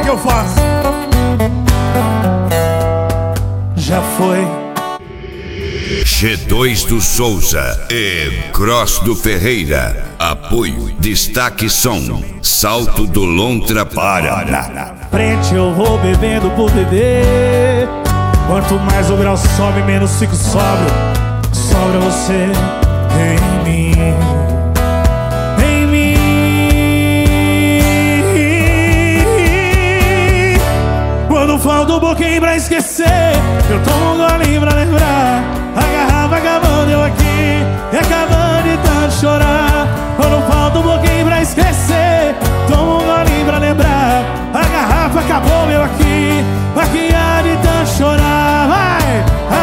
que eu faço? Já foi. G2 do Souza e Cross do Ferreira. Apoio Destaque Som. Salto do Lontra, Paraná. Frente eu vou bebendo por beber. Quanto mais o grau sobe, menos fico sóbrio. Sobra você em mim. Em mim. Quando falta um pouquinho pra esquecer, eu tomo um golinho pra lembrar. A garrafa acabando, eu aqui, e acabando de tanto chorar. Quando falta um pouquinho pra esquecer, tomo um golinho pra lembrar. A garrafa acabou, eu aqui, aqui há de tanto chorar. Vai!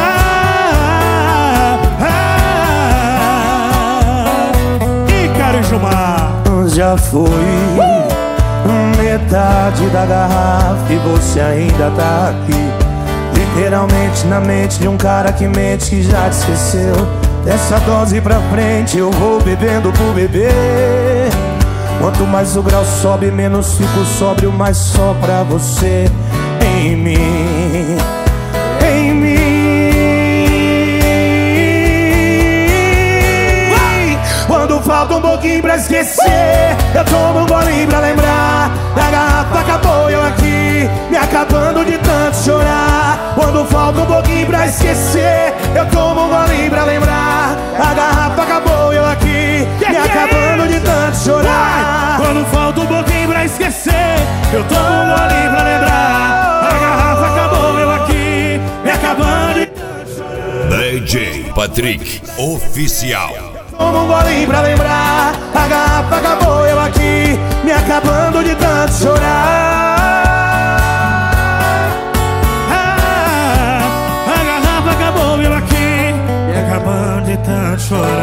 Ícaro e Gilmar. Já foi metade da garrafa e você ainda tá aqui. Literalmente na mente de um cara que mente, que já te esqueceu. Dessa dose pra frente eu vou bebendo por beber. Quanto mais o grau sobe, menos fico sóbrio, mais só pra você em mim. Em mim. Quando falta um pouquinho pra esquecer, eu tomo um golinho pra lembrar. A garrafa acabou, eu aqui, me acabando de tanto chorar. Quando falta um pouquinho pra esquecer, eu tomo um golinho pra lembrar. A garrafa acabou, eu aqui, me acabando de tanto chorar. Quando falta um pouquinho pra esquecer, eu tomo um golinho pra lembrar. A garrafa acabou, eu aqui, me acabando de tanto chorar. DJ Patrick Oficial. Tomo um golinho pra lembrar. A garrafa acabou, eu aqui, me acabando de tanto chorar. A garrafa acabou, eu aqui, me acabando de tanto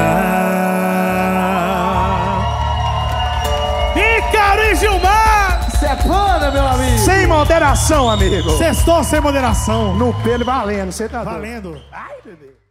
chorar. Ícaro e Gilmar. Cê é foda, meu amigo. Sem moderação, amigo. Sextou sem moderação. No pelo valendo, você tá Valendo. Ai, bebê.